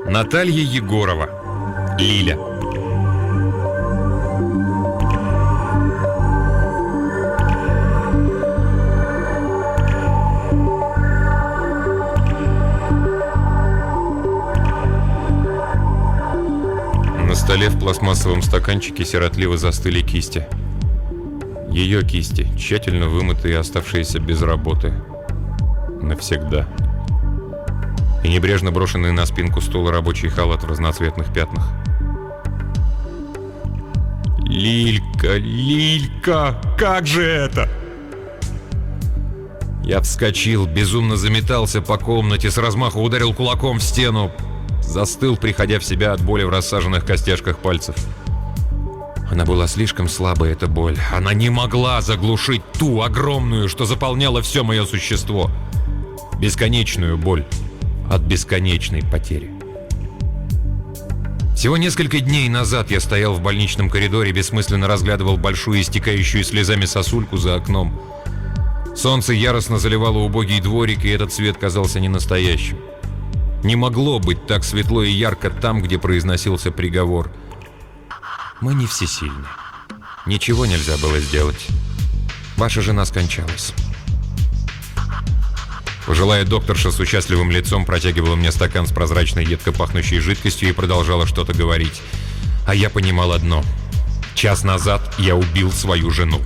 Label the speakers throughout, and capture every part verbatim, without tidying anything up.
Speaker 1: Наталья Егорова. Лиля. На столе в пластмассовом стаканчике сиротливо застыли кисти. Ее кисти, тщательно вымытые и оставшиеся без работы. Навсегда. И небрежно брошенный на спинку стула рабочий халат в разноцветных пятнах. «Лилька, Лилька, как же это?» Я вскочил, безумно заметался по комнате, с размаху ударил кулаком в стену. Застыл, приходя в себя от боли в рассаженных костяшках пальцев. Она была слишком слабой, эта боль. Она не могла заглушить ту огромную, что заполняла все мое существо. Бесконечную боль от бесконечной потери. Всего несколько дней назад я стоял в больничном коридоре, бессмысленно разглядывал большую истекающую слезами сосульку за окном. Солнце яростно заливало убогий дворик, и этот свет казался ненастоящим. Не могло быть так светло и ярко там, где произносился приговор. Мы не всесильны. Ничего нельзя было сделать. Ваша жена скончалась. Пожилая докторша с участливым лицом протягивала мне стакан с прозрачной, едко пахнущей жидкостью и продолжала что-то говорить. А я понимал одно. Час назад я убил свою жену.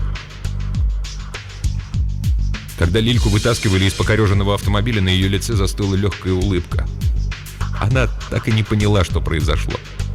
Speaker 1: Когда Лильку вытаскивали из покореженного автомобиля, на ее лице застыла легкая улыбка. Она так и не поняла, что произошло.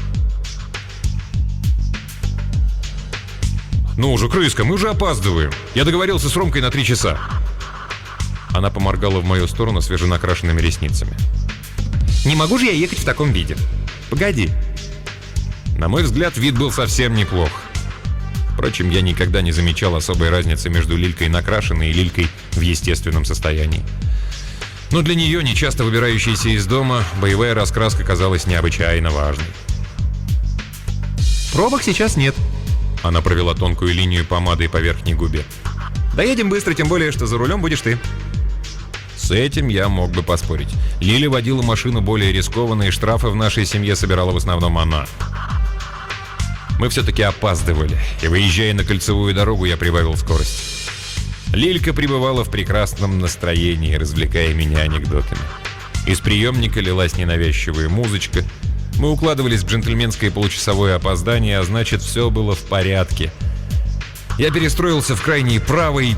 Speaker 1: «Ну уже, крыска, мы уже опаздываем. Я договорился с Ромкой на три часа». Она поморгала в мою сторону свеженакрашенными ресницами. «Не могу же я ехать в таком виде. Погоди». На мой взгляд, вид был совсем неплох. Впрочем, я никогда не замечал особой разницы между Лилькой накрашенной и Лилькой в естественном состоянии. Но для нее, нечасто выбирающейся из дома, боевая раскраска казалась необычайно важной. «Пробок сейчас нет». Она провела тонкую линию помадой по верхней губе. «Доедем быстро, тем более, что за рулем будешь ты». С этим я мог бы поспорить. Лиля водила машину более рискованно, и штрафы в нашей семье собирала в основном она. Мы все-таки опаздывали, и, выезжая на кольцевую дорогу, я прибавил скорость. Лилька пребывала в прекрасном настроении, развлекая меня анекдотами. Из приемника лилась ненавязчивая музычка. Мы укладывались в джентльменское получасовое опоздание, а значит, все было в порядке. Я перестроился в крайний правый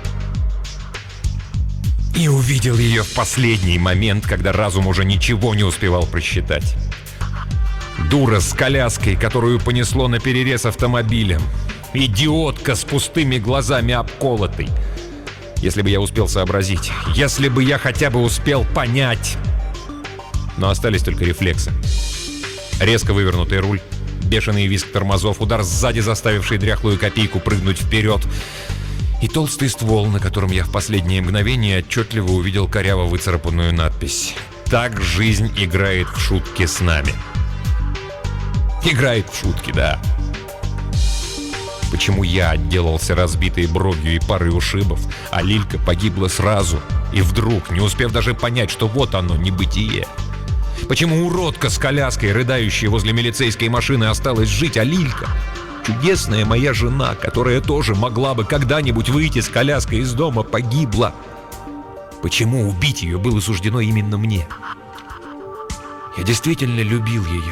Speaker 1: и увидел ее в последний момент, когда разум уже ничего не успевал просчитать. Дура с коляской, которую понесло наперерез автомобилем. Идиотка с пустыми глазами обколотой. Если бы я успел сообразить, если бы я хотя бы успел понять. Но остались только рефлексы. Резко вывернутый руль, бешеный визг тормозов, удар сзади, заставивший дряхлую копейку прыгнуть вперед, и толстый ствол, на котором я в последнее мгновение отчетливо увидел коряво выцарапанную надпись: «Так жизнь играет в шутки с нами». Играет в шутки, да. Почему я отделался разбитой бровью и парой ушибов, а Лилька погибла сразу, и вдруг, не успев даже понять, что вот оно, небытие? Почему уродка с коляской, рыдающая возле милицейской машины, осталась жить, а Лилька, чудесная моя жена, которая тоже могла бы когда-нибудь выйти с коляской из дома, погибла? Почему убить ее было суждено именно мне? Я действительно любил ее.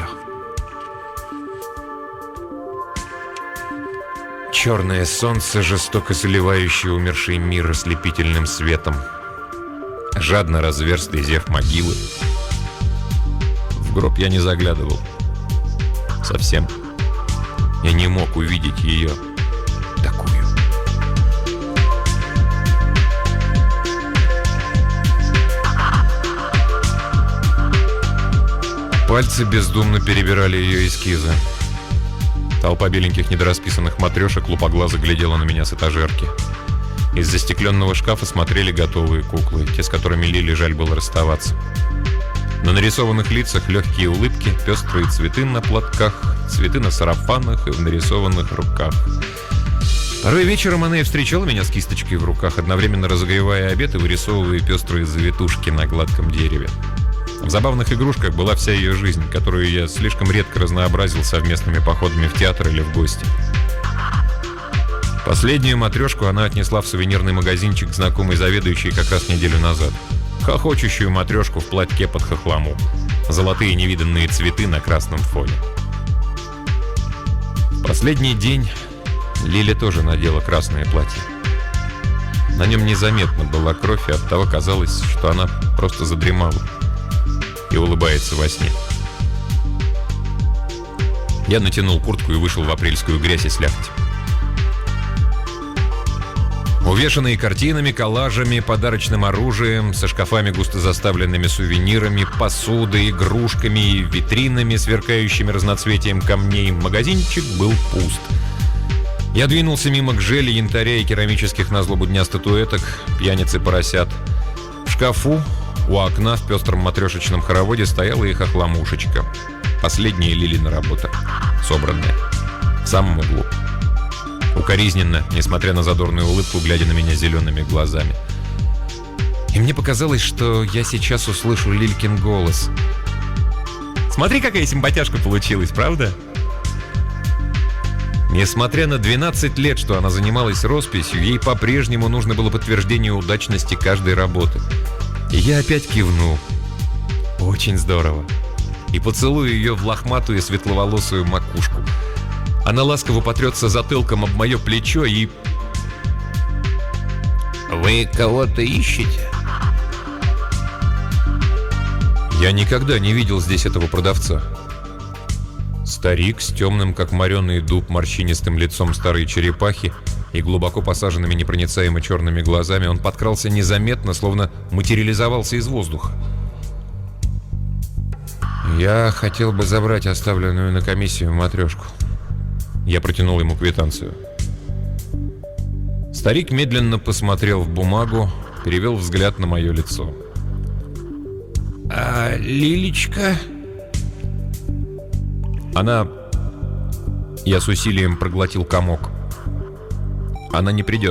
Speaker 1: Черное солнце, жестоко заливающее умерший мир ослепительным светом. Жадно разверстый зев могилы. В гроб я не заглядывал. Совсем. Я не мог увидеть ее такую. Пальцы бездумно перебирали ее эскизы. Толпа беленьких недорасписанных матрешек лупоглазо глядела на меня с этажерки. Из застекленного шкафа смотрели готовые куклы, те, с которыми Лиле жаль было расставаться. На нарисованных лицах легкие улыбки, пестрые цветы на платках, цветы на сарафанах и в нарисованных руках. Порой вечером она и встречала меня с кисточкой в руках, одновременно разогревая обед и вырисовывая пестрые завитушки на гладком дереве. В забавных игрушках была вся ее жизнь, которую я слишком редко разнообразил совместными походами в театр или в гости. Последнюю матрешку она отнесла в сувенирный магазинчик знакомой заведующей как раз неделю назад. Хохочущую матрешку в платке под хохлому. Золотые невиданные цветы на красном фоне. В последний день Лиля тоже надела красное платье. На нем незаметно была кровь, и оттого казалось, что она просто задремала и улыбается во сне. Я натянул куртку и вышел в апрельскую грязь и слякоть. Увешанные картинами, коллажами, подарочным оружием, со шкафами, густо заставленными сувенирами, посудой, игрушками и витринами, сверкающими разноцветием камней, магазинчик был пуст. Я двинулся мимо гжели, янтаря и керамических на злобу дня статуэток, пьяниц и поросят. В шкафу у окна в пестром матрешечном хороводе стояла их охламушечка. Последняя Лилина работа, собранная, в самом углу. Укоризненно, несмотря на задорную улыбку, глядя на меня зелеными глазами. И мне показалось, что я сейчас услышу Лилькин голос. «Смотри, какая симпатяшка получилась, правда?» Несмотря на двенадцать лет, что она занималась росписью, ей по-прежнему нужно было подтверждение удачности каждой работы. И я опять кивнул. Очень здорово. И поцелую ее в лохматую светловолосую макушку. Она ласково потрется затылком об мое плечо и... «Вы кого-то ищете?» Я никогда не видел здесь этого продавца. Старик с темным, как мореный дуб, морщинистым лицом старой черепахи и глубоко посаженными непроницаемо черными глазами, он подкрался незаметно, словно материализовался из воздуха. «Я хотел бы забрать оставленную на комиссию матрешку». Я протянул ему квитанцию. Старик медленно посмотрел в бумагу, перевел взгляд на мое лицо. «А Лилечка?» Она... Я с усилием проглотил комок. Она не придет.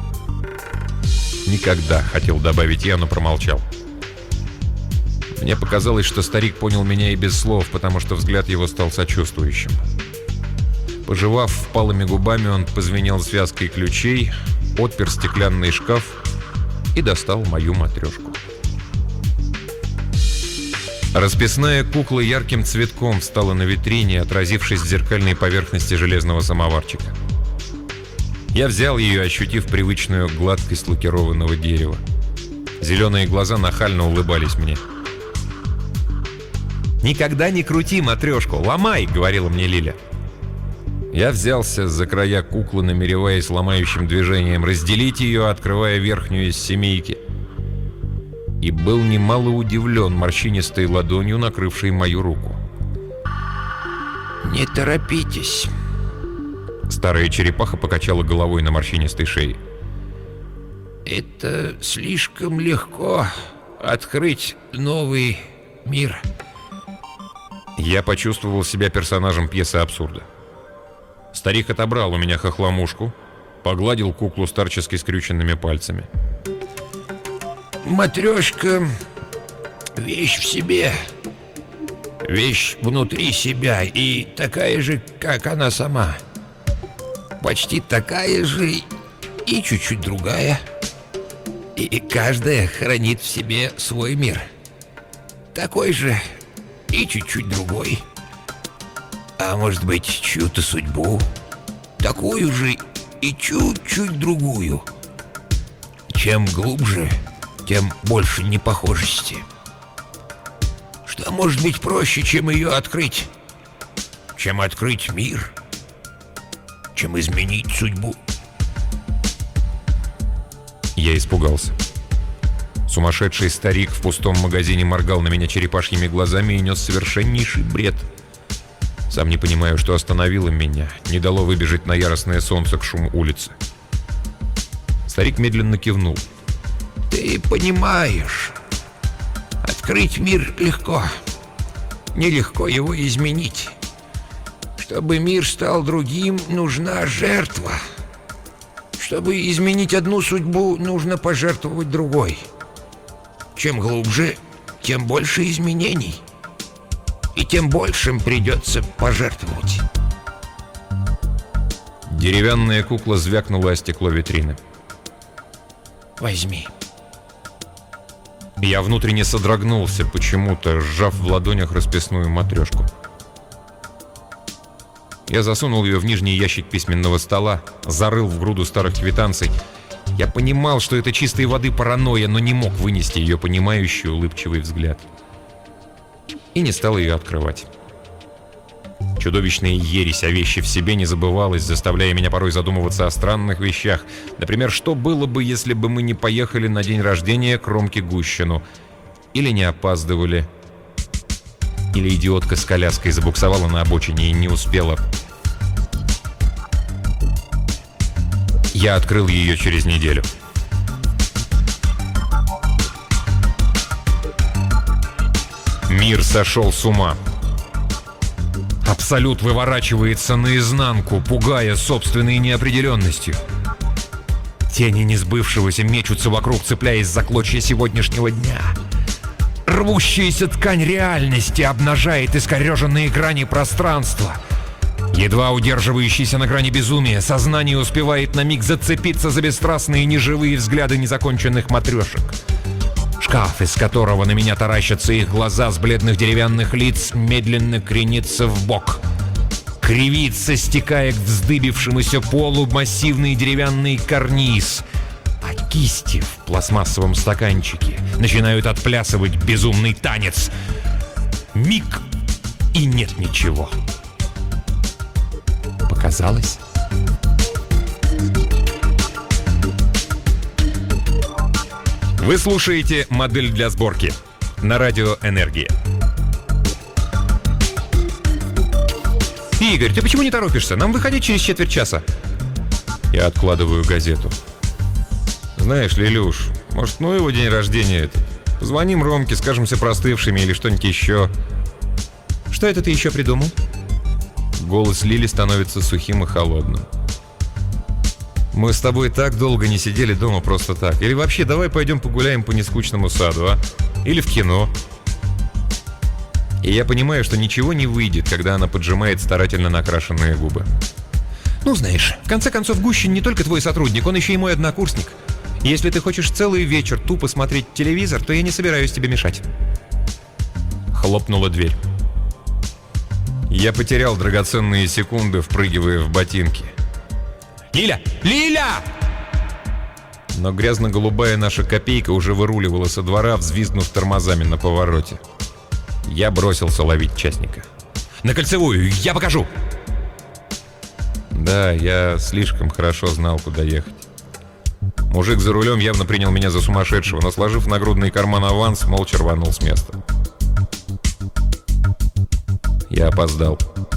Speaker 1: Никогда, хотел добавить я, но промолчал. Мне показалось, что старик понял меня и без слов, потому что взгляд его стал сочувствующим. Пожевав впалыми губами, он позвенел связкой ключей, отпер стеклянный шкаф и достал мою матрешку. Расписная кукла ярким цветком встала на витрине, отразившись в зеркальной поверхности железного самоварчика. Я взял ее, ощутив привычную гладкость лакированного дерева. Зеленые глаза нахально улыбались мне. «Никогда не крути матрешку, ломай!» — говорила мне Лиля. Я взялся за края куклы, намереваясь ломающим движением разделить ее, открывая верхнюю из семейки. И был немало удивлен морщинистой ладонью, накрывшей мою руку.
Speaker 2: «Не торопитесь».
Speaker 1: Старая черепаха покачала головой на морщинистой шее.
Speaker 2: «Это слишком легко открыть новый мир».
Speaker 1: Я почувствовал себя персонажем пьесы абсурда. Старик отобрал у меня хохломушку, погладил куклу старчески скрюченными пальцами.
Speaker 2: «Матрешка — вещь в себе, вещь внутри себя и такая же, как она сама. Почти такая же и чуть-чуть другая. И каждая хранит в себе свой мир. Такой же и чуть-чуть другой. А может быть, чью-то судьбу. Такую же и чуть-чуть другую. Чем глубже, тем больше непохожести. Что может быть проще, чем ее открыть? Чем открыть мир? Чем изменить судьбу?»
Speaker 1: Я испугался. Сумасшедший старик в пустом магазине моргал на меня черепашьими глазами и нес совершеннейший бред. Сам не понимаю, что остановило меня, не дало выбежать на яростное солнце к шуму улицы. Старик медленно кивнул.
Speaker 2: «Ты понимаешь, открыть мир легко. Нелегко его изменить. Чтобы мир стал другим, нужна жертва. Чтобы изменить одну судьбу, нужно пожертвовать другой. Чем глубже, тем больше изменений. И тем большим придется пожертвовать.
Speaker 1: Деревянная кукла звякнула о стекло витрины.
Speaker 2: Возьми.
Speaker 1: Я внутренне содрогнулся, почему-то сжав в ладонях расписную матрешку. Я засунул ее в нижний ящик письменного стола, зарыл в груду старых квитанций. Я понимал, что это чистой воды паранойя, но не мог вынести ее понимающий улыбчивый взгляд. И не стал ее открывать. Чудовищная ересь о вещи в себе не забывалась, заставляя меня порой задумываться о странных вещах. Например, что было бы, если бы мы не поехали на день рождения к Ромке Гущину? Или не опаздывали? Или идиотка с коляской забуксовала на обочине и не успела? Я открыл ее через неделю. Мир сошел с ума. Абсолют выворачивается наизнанку, пугая собственной неопределенностью. Тени несбывшегося мечутся вокруг, цепляясь за клочья сегодняшнего дня. Рвущаяся ткань реальности обнажает искореженные грани пространства. Едва удерживающийся на грани безумия, сознание успевает на миг зацепиться за бесстрастные неживые взгляды незаконченных матрешек. Шкаф, из которого на меня таращатся их глаза с бледных деревянных лиц, медленно кренится в бок. Кривится, стекая к вздыбившемуся полу массивный деревянный карниз. А кисти в пластмассовом стаканчике начинают отплясывать безумный танец. Миг, и нет ничего. Показалось? Вы слушаете «Модель для сборки» на радио «Энергия». Игорь, ты почему не торопишься? Нам выходить через четверть часа. Я откладываю газету. Знаешь, Лилюш, может, ну его день рождения это? Позвоним Ромке, скажемся простывшими или что-нибудь еще. Что это ты еще придумал? Голос Лили становится сухим и холодным. Мы с тобой так долго не сидели дома просто так. Или вообще, давай пойдем погуляем по нескучному саду, а? Или в кино. И я понимаю, что ничего не выйдет, когда она поджимает старательно накрашенные губы. Ну, знаешь, в конце концов, Гущин не только твой сотрудник, он еще и мой однокурсник. Если ты хочешь целый вечер тупо смотреть телевизор, то я не собираюсь тебе мешать. Хлопнула дверь. Я потерял драгоценные секунды, впрыгивая в ботинки. «Лиля! Лиля!» Но грязно-голубая наша копейка уже выруливала со двора, взвизгнув тормозами на повороте. Я бросился ловить частника. «На кольцевую! Я покажу!» Да, я слишком хорошо знал, куда ехать. Мужик за рулем явно принял меня за сумасшедшего, но, сложив в нагрудный карман аванс, молча рванул с места. Я опоздал.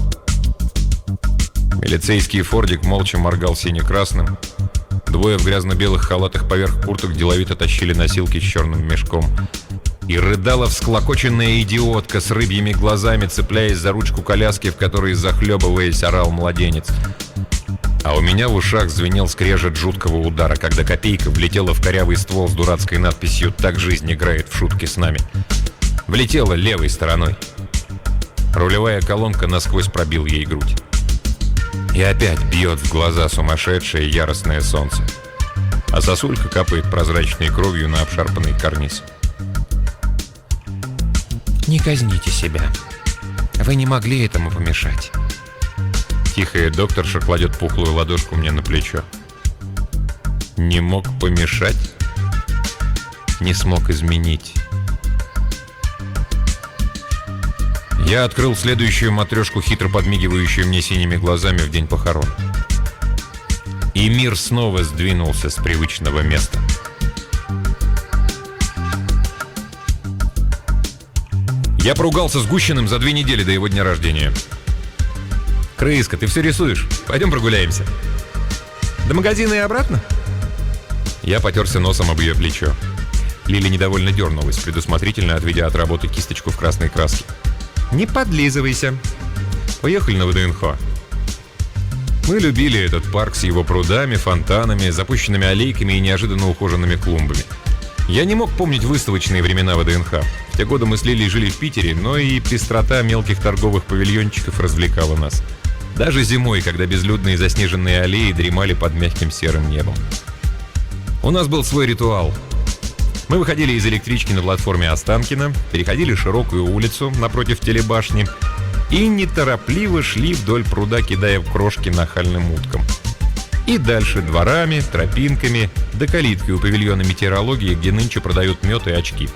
Speaker 1: Милицейский фордик молча моргал сине-красным. Двое в грязно-белых халатах поверх курток деловито тащили носилки с черным мешком. И рыдала всклокоченная идиотка с рыбьими глазами, цепляясь за ручку коляски, в которой, захлебываясь, орал младенец. А у меня в ушах звенел скрежет жуткого удара, когда копейка влетела в корявый ствол с дурацкой надписью «Так жизнь играет в шутки с нами». Влетела левой стороной. Рулевая колонка насквозь пробил ей грудь. И опять бьет в глаза сумасшедшее яростное солнце. А сосулька капает прозрачной кровью на обшарпанный карниз. «Не казните себя. Вы не могли этому помешать». Тихая докторша кладет пухлую ладошку мне на плечо. Не мог помешать? Не смог изменить. Я открыл следующую матрешку, хитро подмигивающую мне синими глазами в день похорон. И мир снова сдвинулся с привычного места. Я поругался с Гущиным за две недели до его дня рождения. «Крыска, ты все рисуешь? Пойдем прогуляемся». «До магазина и обратно?» Я потерся носом об ее плечо. Лили недовольно дернулась, предусмотрительно отведя от работы кисточку в красной краске. «Не подлизывайся. Поехали на ВДНХ». Мы любили этот парк с его прудами, фонтанами, запущенными аллейками и неожиданно ухоженными клумбами. Я не мог помнить выставочные времена вэ дэ эн ха. В те годы мы с Лилей жили в Питере, но и пестрота мелких торговых павильончиков развлекала нас. Даже зимой, когда безлюдные заснеженные аллеи дремали под мягким серым небом. У нас был свой ритуал. Мы выходили из электрички на платформе Останкино, переходили широкую улицу напротив телебашни и неторопливо шли вдоль пруда, кидая крошки нахальным уткам. И дальше дворами, тропинками, до калитки у павильона метеорологии, где нынче продают мед и очки.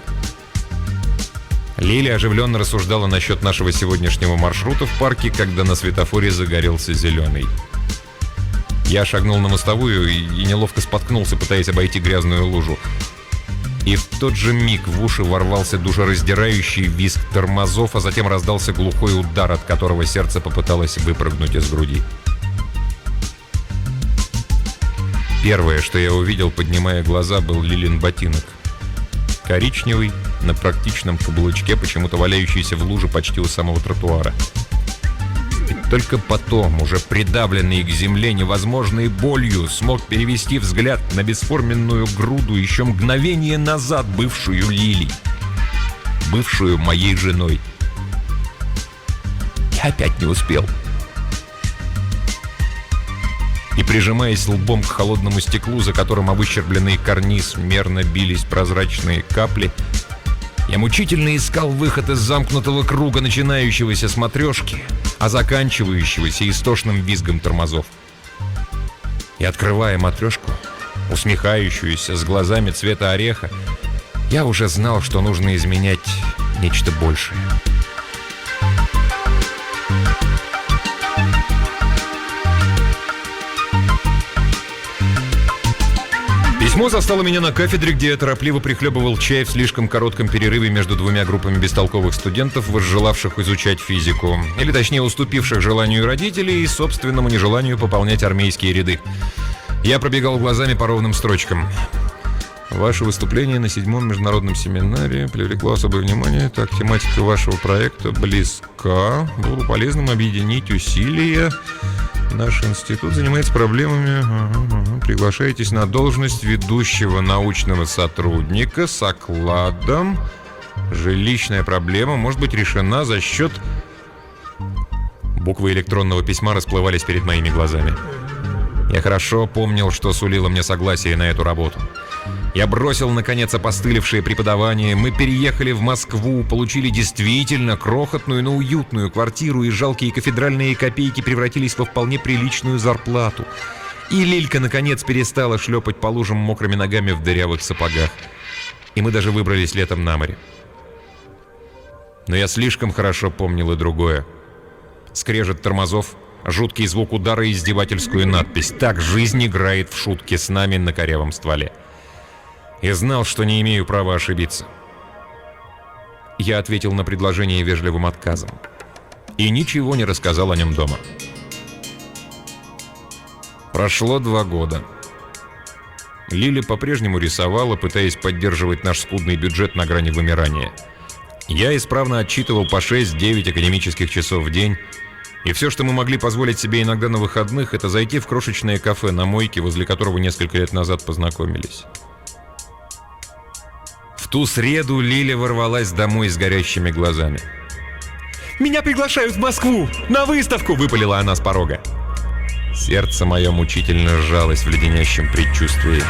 Speaker 1: Лиля оживленно рассуждала насчет нашего сегодняшнего маршрута в парке, когда на светофоре загорелся зеленый. Я шагнул на мостовую и, и неловко споткнулся, пытаясь обойти грязную лужу. И в тот же миг в уши ворвался душераздирающий визг тормозов, а затем раздался глухой удар, от которого сердце попыталось выпрыгнуть из груди. Первое, что я увидел, поднимая глаза, был Лилин ботинок. Коричневый, на практичном каблучке, почему-то валяющийся в луже почти у самого тротуара. И только потом, уже придавленный к земле невозможной болью, смог перевести взгляд на бесформенную груду, еще мгновение назад бывшую Лилей, бывшую моей женой. Я опять не успел. И, прижимаясь лбом к холодному стеклу, за которым об выщербленный карниз мерно бились прозрачные капли, я мучительно искал выход из замкнутого круга, начинающегося с матрешки, а заканчивающегося истошным визгом тормозов. И, открывая матрешку, усмехающуюся, с глазами цвета ореха, я уже знал, что нужно изменять нечто большее. Письмо застало меня на кафедре, где я торопливо прихлебывал чай в слишком коротком перерыве между двумя группами бестолковых студентов, возжелавших изучать физику, или точнее уступивших желанию родителей и собственному нежеланию пополнять армейские ряды. Я пробегал глазами по ровным строчкам. Ваше выступление на седьмом международном семинаре привлекло особое внимание. Так, тематика вашего проекта близка. Было бы полезным объединить усилия. Наш институт занимается проблемами. Ага, ага. Приглашаетесь на должность ведущего научного сотрудника с окладом. Жилищная проблема может быть решена за счет... Буквы электронного письма расплывались перед моими глазами. Я хорошо помнил, что сулило мне согласие на эту работу. Я бросил, наконец, опостылевшее преподавание. Мы переехали в Москву, получили действительно крохотную, но уютную квартиру, и жалкие кафедральные копейки превратились во вполне приличную зарплату. И Лилька, наконец, перестала шлепать по лужам мокрыми ногами в дырявых сапогах. И мы даже выбрались летом на море. Но я слишком хорошо помнил и другое. Скрежет тормозов, жуткий звук удара и издевательскую надпись: «Так жизнь играет в шутки с нами на корявом стволе». И знал, что не имею права ошибиться. Я ответил на предложение вежливым отказом. И ничего не рассказал о нем дома. Прошло два года. Лиля по-прежнему рисовала, пытаясь поддерживать наш скудный бюджет на грани вымирания. Я исправно отчитывал по шесть-девять академических часов в день. И все, что мы могли позволить себе иногда на выходных, это зайти в крошечное кафе на мойке, возле которого несколько лет назад познакомились. В ту среду Лиля ворвалась домой с горящими глазами. «Меня приглашают в Москву! На выставку!» — выпалила она с порога. Сердце мое мучительно сжалось в леденящем предчувствии.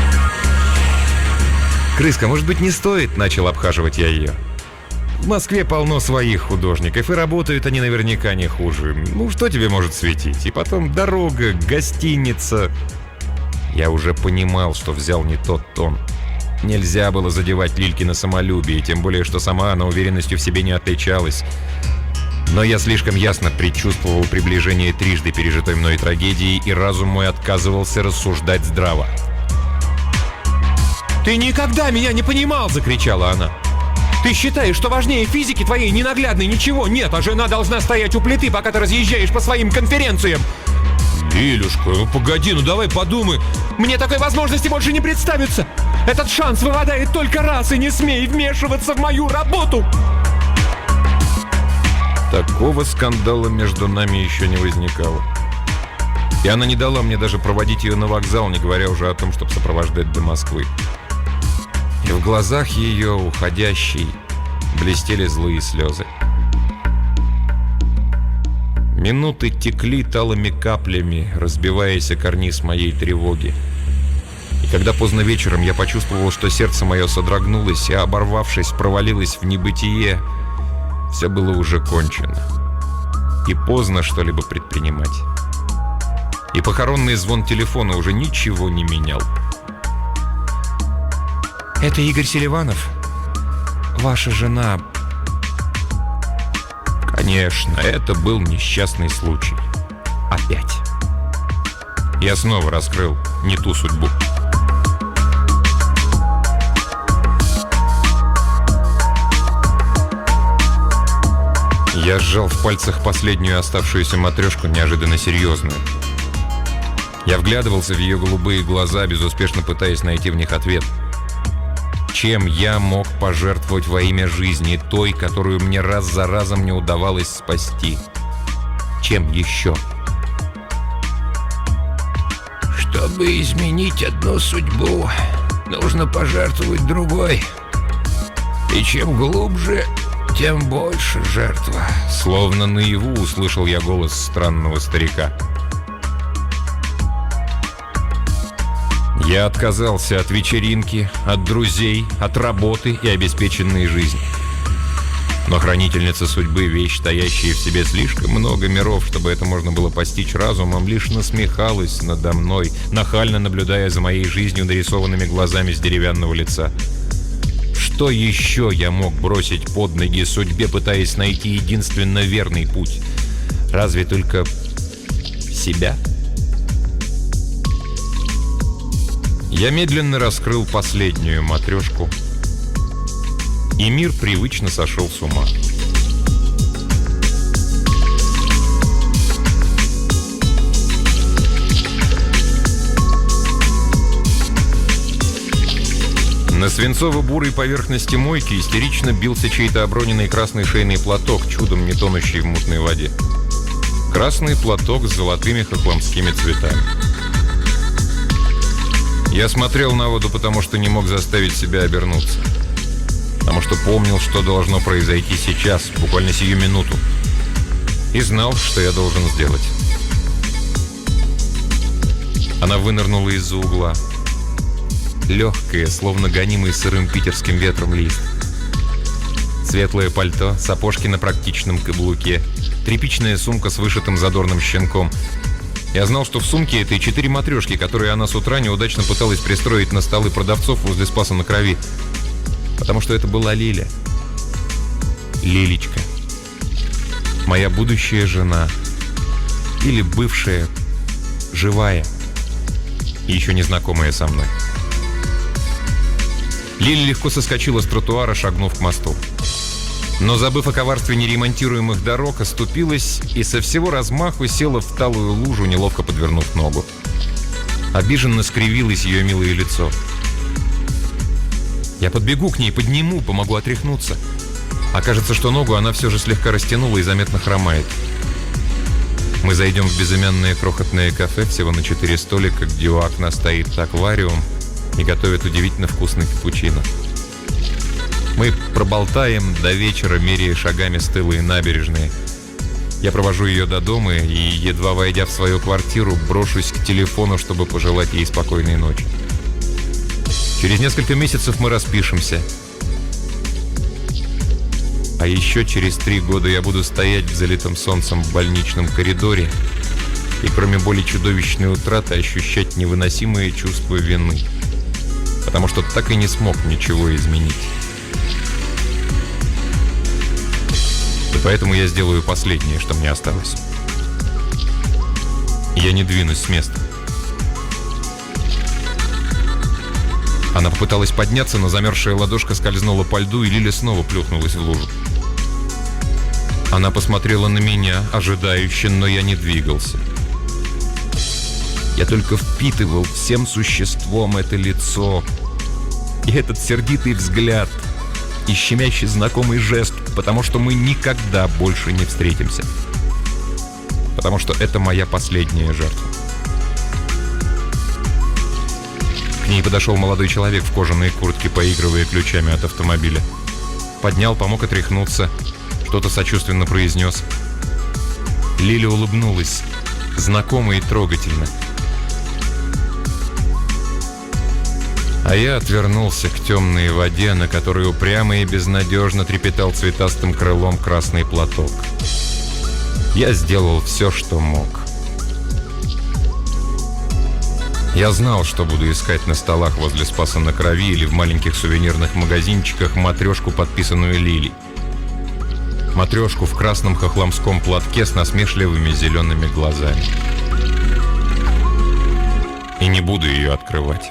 Speaker 1: «Крыска, может быть, не стоит?» — начал обхаживать я ее. «В Москве полно своих художников, и работают они наверняка не хуже. Ну, что тебе может светить? И потом дорога, гостиница...» Я уже понимал, что взял не тот тон. Нельзя было задевать Лилькино самолюбие, тем более, что сама она уверенностью в себе не отличалась. Но я слишком ясно предчувствовал приближение трижды пережитой мной трагедии, и разум мой отказывался рассуждать здраво. «Ты никогда меня не понимал!» — закричала она. «Ты считаешь, что важнее физики твоей ненаглядной ничего нет, а жена должна стоять у плиты, пока ты разъезжаешь по своим конференциям!» «Лилюшка, ну погоди, ну давай подумай!» «Мне такой возможности больше не представится! Этот шанс выпадает только раз, и не смей вмешиваться в мою работу!» Такого скандала между нами еще не возникало. И она не дала мне даже проводить ее на вокзал, не говоря уже о том, чтобы сопровождать до Москвы. И в глазах ее, уходящей, блестели злые слезы. Минуты текли талыми каплями, разбиваясь о карниз моей тревоги. И когда поздно вечером я почувствовал, что сердце мое содрогнулось и, оборвавшись, провалилось в небытие, все было уже кончено. И поздно что-либо предпринимать. И похоронный звон телефона уже ничего не менял. «Это Игорь Селиванов? Ваша жена...» Конечно, это был несчастный случай. Опять. Я снова раскрыл не ту судьбу. Я сжал в пальцах последнюю оставшуюся матрешку, неожиданно серьезную. Я вглядывался в ее голубые глаза, безуспешно пытаясь найти в них ответ. Чем я мог пожертвовать во имя жизни, той, которую мне раз за разом не удавалось спасти? Чем еще?
Speaker 2: Чтобы изменить одну судьбу, нужно пожертвовать другой. И чем глубже, тем больше жертва.
Speaker 1: Словно наяву услышал я голос странного старика. Я отказался от вечеринки, от друзей, от работы и обеспеченной жизни. Но хранительница судьбы, вещь, таящая в себе слишком много миров, чтобы это можно было постичь разумом, лишь насмехалась надо мной, нахально наблюдая за моей жизнью нарисованными глазами с деревянного лица. Что еще я мог бросить под ноги судьбе, пытаясь найти единственно верный путь? Разве только себя? Я медленно раскрыл последнюю матрешку, и мир привычно сошел с ума. На свинцово-бурой поверхности мойки истерично бился чей-то оброненный красный шейный платок, чудом не тонущий в мутной воде. Красный платок с золотыми хохломскими цветами. Я смотрел на воду, потому что не мог заставить себя обернуться. Потому что помнил, что должно произойти сейчас, буквально сию минуту. И знал, что я должен сделать. Она вынырнула из-за угла. Легкая, словно гонимый сырым питерским ветром лист. Светлое пальто, сапожки на практичном каблуке, тряпичная сумка с вышитым задорным щенком. Я знал, что в сумке этой четыре матрешки, которые она с утра неудачно пыталась пристроить на столы продавцов возле Спаса на Крови. Потому что это была Лиля. Лилечка. Моя будущая жена. Или бывшая, живая и еще незнакомая со мной. Лиля легко соскочила с тротуара, шагнув к мосту. Но, забыв о коварстве неремонтируемых дорог, оступилась и со всего размаху села в талую лужу, неловко подвернув ногу. Обиженно скривилось ее милое лицо. Я подбегу к ней, подниму, помогу отряхнуться. Окажется, что ногу она все же слегка растянула и заметно хромает. Мы зайдем в безымянное крохотное кафе, всего на четыре столика, где у окна стоит аквариум и готовят удивительно вкусный капучино. Мы проболтаем до вечера, меряя шагами стылые набережные. Я провожу ее до дома и, едва войдя в свою квартиру, брошусь к телефону, чтобы пожелать ей спокойной ночи. Через несколько месяцев мы распишемся. А еще через три года я буду стоять в залитом солнцем в больничном коридоре и, кроме боли чудовищной утраты, ощущать невыносимое чувство вины. Потому что так и не смог ничего изменить. И поэтому я сделаю последнее, что мне осталось. Я не двинусь с места. Она попыталась подняться, но замерзшая ладошка скользнула по льду, и Лиля снова плюхнулась в лужу. Она посмотрела на меня, ожидающе, но я не двигался. Я только впитывал всем существом это лицо. И этот сердитый взгляд, и щемящий знакомый жест, потому что мы никогда больше не встретимся. Потому что это моя последняя жертва. К ней подошел молодой человек в кожаной куртке, поигрывая ключами от автомобиля. Поднял, помог отряхнуться, что-то сочувственно произнес. Лиля улыбнулась, знакомо и трогательно. А я отвернулся к темной воде, на которой упрямо и безнадежно трепетал цветастым крылом красный платок. Я сделал все, что мог. Я знал, что буду искать на столах возле Спаса на Крови или в маленьких сувенирных магазинчиках матрешку, подписанную Лилей. Матрешку в красном хохломском платке с насмешливыми зелеными глазами. И не буду ее открывать.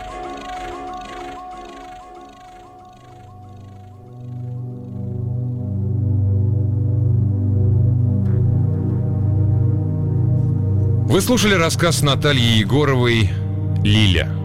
Speaker 1: Вы слушали рассказ Натальи Егоровой «Лиля».